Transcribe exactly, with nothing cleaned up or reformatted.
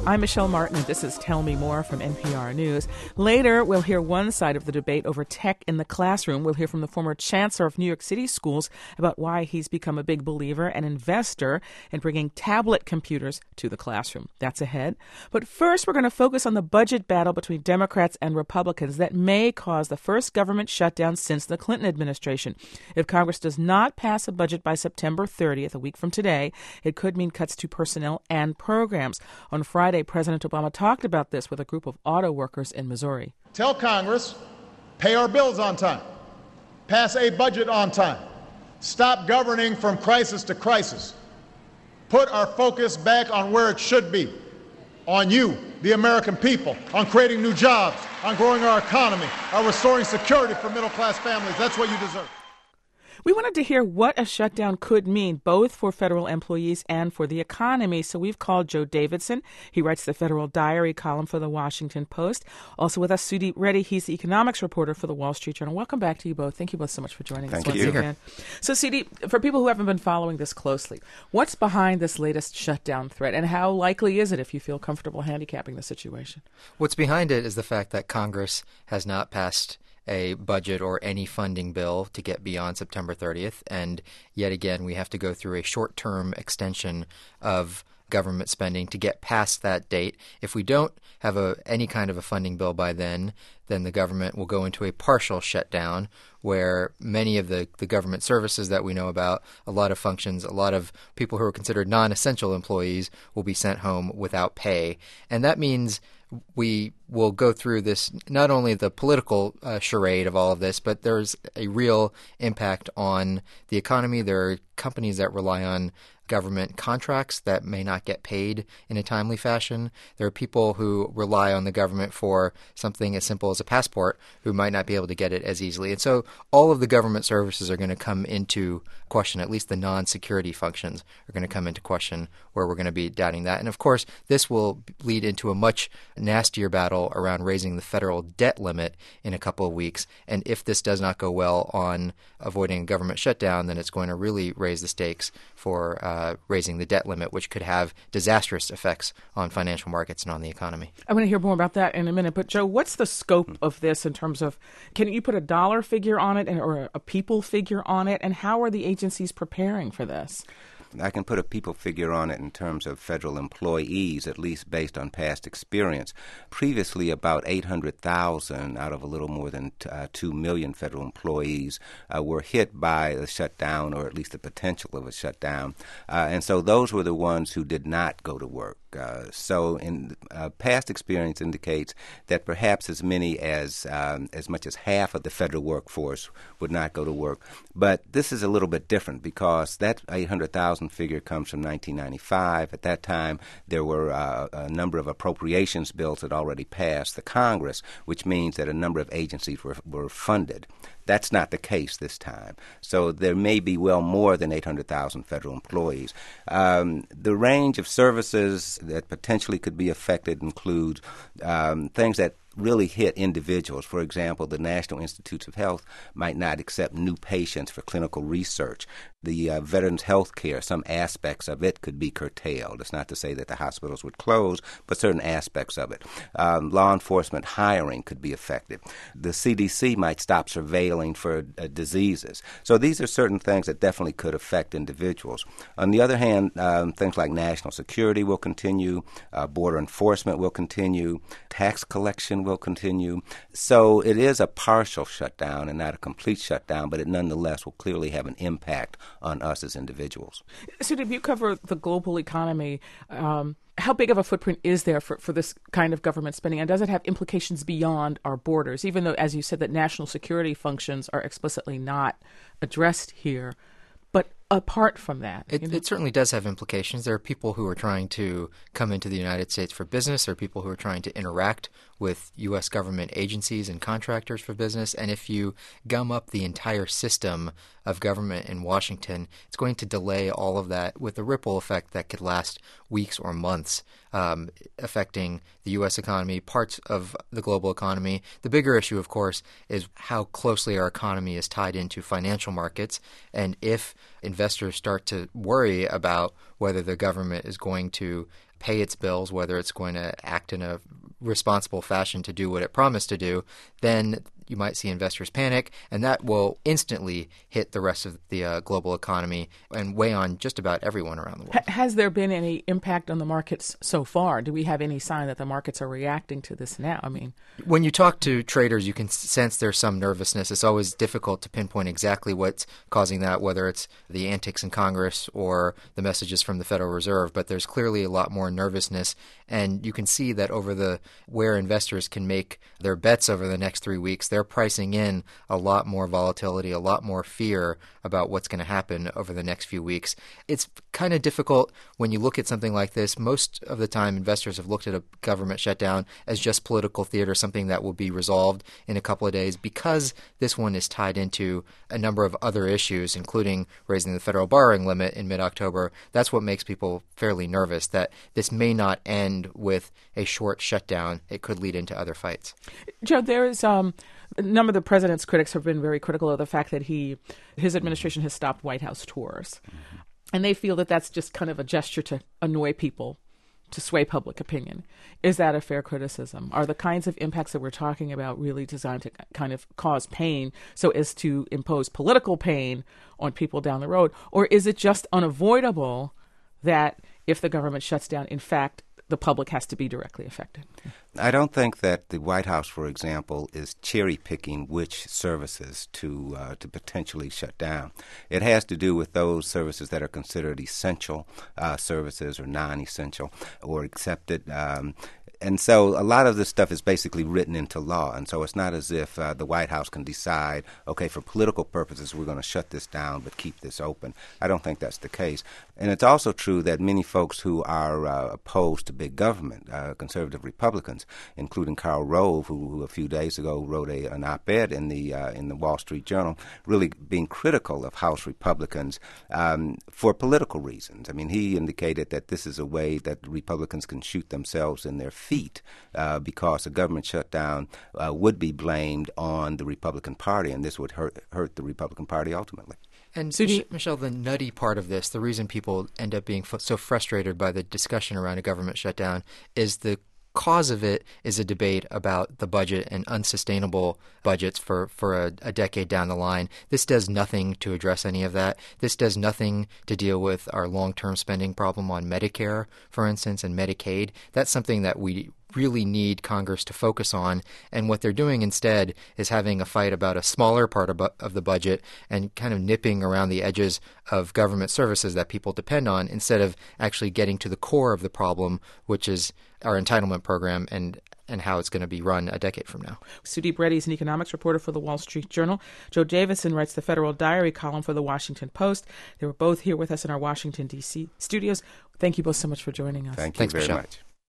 I'm Michelle Martin, and this is Tell Me More from N P R News. Later, we'll hear one side of the debate over tech in the classroom. We'll hear from the former chancellor of New York City schools about why he's become a big believer and investor in bringing tablet computers to the classroom. That's ahead. But first, we're going to focus on the budget battle between Democrats and Republicans that may cause the first government shutdown since the Clinton administration. If Congress does not pass a budget by September thirtieth, a week from today, it could mean cuts to personnel and programs. On Friday, President Obama talked about this with a group of auto workers in Missouri. Tell Congress, pay our bills on time, pass a budget on time, stop governing from crisis to crisis, put our focus back on where it should be, on you, the American people, on creating new jobs, on growing our economy, on restoring security for middle-class families. That's what you deserve. We wanted to hear what a shutdown could mean, both for federal employees and for the economy. So we've called Joe Davidson. He writes the Federal Diary column for the Washington Post. Also with us, Sudip Reddy. He's the economics reporter for the Wall Street Journal. Welcome back to you both. Thank you both so much for joining Thank us once you. again. So Sudip, for people who haven't been following this closely, what's behind this latest shutdown threat, and how likely is it, if you feel comfortable handicapping the situation? What's behind it is the fact that Congress has not passed a budget or any funding bill to get beyond September thirtieth. And yet again, we have to go through a short-term extension of government spending to get past that date. If we don't have a, any kind of a funding bill by then, then the government will go into a partial shutdown where many of the, the government services that we know about, a lot of functions, a lot of people who are considered non-essential employees will be sent home without pay. And that means we will go through this, not only the political uh, charade of all of this, but there's a real impact on the economy. There are companies that rely on government contracts that may not get paid in a timely fashion. There are people who rely on the government for something as simple as a passport who might not be able to get it as easily. And so all of the government services are going to come into question, at least the non-security functions are going to come into question where we're going to be doubting that. And of course, this will lead into a much nastier battle around raising the federal debt limit in a couple of weeks. And if this does not go well on avoiding a government shutdown, then it's going to really raise the stakes for uh, raising the debt limit, which could have disastrous effects on financial markets and on the economy. I want to hear more about that in a minute. But, Joe, what's the scope of this in terms of, can you put a dollar figure on it and, or a people figure on it? And how are the agencies preparing for this? I can put a people figure on it in terms of federal employees, at least based on past experience. Previously, about eight hundred thousand out of a little more than uh, two million federal employees uh, were hit by a shutdown, or at least the potential of a shutdown. Uh, and so those were the ones who did not go to work. Uh, so in uh, past experience indicates that perhaps as many as um, as much as half of the federal workforce would not go to work. But this is a little bit different because that eight hundred thousand figure comes from nineteen ninety-five. At that time, there were uh, a number of appropriations bills that already passed the Congress, which means that a number of agencies were, were funded. That's not the case this time. So there may be well more than eight hundred thousand federal employees. Um, the range of services that potentially could be affected includes um, things that really hit individuals. For example, the National Institutes of Health might not accept new patients for clinical research. The uh, Veterans Health Care, some aspects of it could be curtailed. It's not to say that the hospitals would close, but certain aspects of it. Um, law enforcement hiring could be affected. The C D C might stop surveilling for uh, diseases. So these are certain things that definitely could affect individuals. On the other hand, um, things like national security will continue, uh, border enforcement will continue, tax collection will continue. So it is a partial shutdown and not a complete shutdown, but it nonetheless will clearly have an impact on us as individuals. So if you cover the global economy, um, how big of a footprint is there for, for this kind of government spending? And does it have implications beyond our borders, even though, as you said, that national security functions are explicitly not addressed here? But apart from that, it, you know? it certainly does have implications. There are people who are trying to come into the United States for business. There are people who are trying to interact with U S government agencies and contractors for business. And if you gum up the entire system of government in Washington, it's going to delay all of that with a ripple effect that could last weeks or months, um, affecting the U S economy, parts of the global economy. The bigger issue, of course, is how closely our economy is tied into financial markets. And if investors start to worry about whether the government is going to pay its bills, whether it's going to act in a responsible fashion to do what it promised to do, then you might see investors panic, and that will instantly hit the rest of the uh, global economy and weigh on just about everyone around the world. H- has there been any impact on the markets so far? Do we have any sign that the markets are reacting to this now? I mean, when you talk to traders, you can sense there's some nervousness. It's always difficult to pinpoint exactly what's causing that, whether it's the antics in Congress or the messages from the Federal Reserve, but there's clearly a lot more nervousness, and you can see that over the where investors can make their bets over the next three weeks, they're pricing in a lot more volatility, a lot more fear about what's going to happen over the next few weeks. It's kind of difficult when you look at something like this. Most of the time, investors have looked at a government shutdown as just political theater, something that will be resolved in a couple of days. Because this one is tied into a number of other issues, including raising the federal borrowing limit in mid-October, that's what makes people fairly nervous, that this may not end with a short shutdown. It could lead into other fights. Joe, there is um, a number of the president's critics have been very critical of the fact that he, his administration has stopped White House tours. Mm-hmm. And they feel that that's just kind of a gesture to annoy people, to sway public opinion. Is that a fair criticism? Are the kinds of impacts that we're talking about really designed to kind of cause pain so as to impose political pain on people down the road? Or is it just unavoidable that if the government shuts down, in fact, the public has to be directly affected? I don't think that the White House, for example, is cherry-picking which services to uh, to potentially shut down. It has to do with those services that are considered essential uh, services or non-essential or accepted. Um, And so a lot of this stuff is basically written into law. And so it's not as if uh, the White House can decide, okay, for political purposes, we're going to shut this down but keep this open. I don't think that's the case. And it's also true that many folks who are uh, opposed to big government, uh, conservative Republicans, including Karl Rove, who, who a few days ago wrote a, an op-ed in the uh, in the Wall Street Journal, really being critical of House Republicans um, for political reasons. I mean, he indicated that this is a way that Republicans can shoot themselves in their feet uh, because a government shutdown uh, would be blamed on the Republican Party, and this would hurt, hurt the Republican Party ultimately. And Mich- Michelle, the nutty part of this, the reason people end up being f- so frustrated by the discussion around a government shutdown is the cause of it is a debate about the budget and unsustainable budgets for, for a, a decade down the line. This does nothing to address any of that. This does nothing to deal with our long-term spending problem on Medicare, for instance, and Medicaid. That's something that we really need Congress to focus on. And what they're doing instead is having a fight about a smaller part of, bu- of the budget and kind of nipping around the edges of government services that people depend on instead of actually getting to the core of the problem, which is our entitlement program and and how it's going to be run a decade from now. Sudeep Reddy is an economics reporter for the Wall Street Journal. Joe Davison writes the Federal Diary column for the Washington Post. They were both here with us in our Washington, D C studios. Thank you both so much for joining us. Thank you Thanks, very Michelle. much.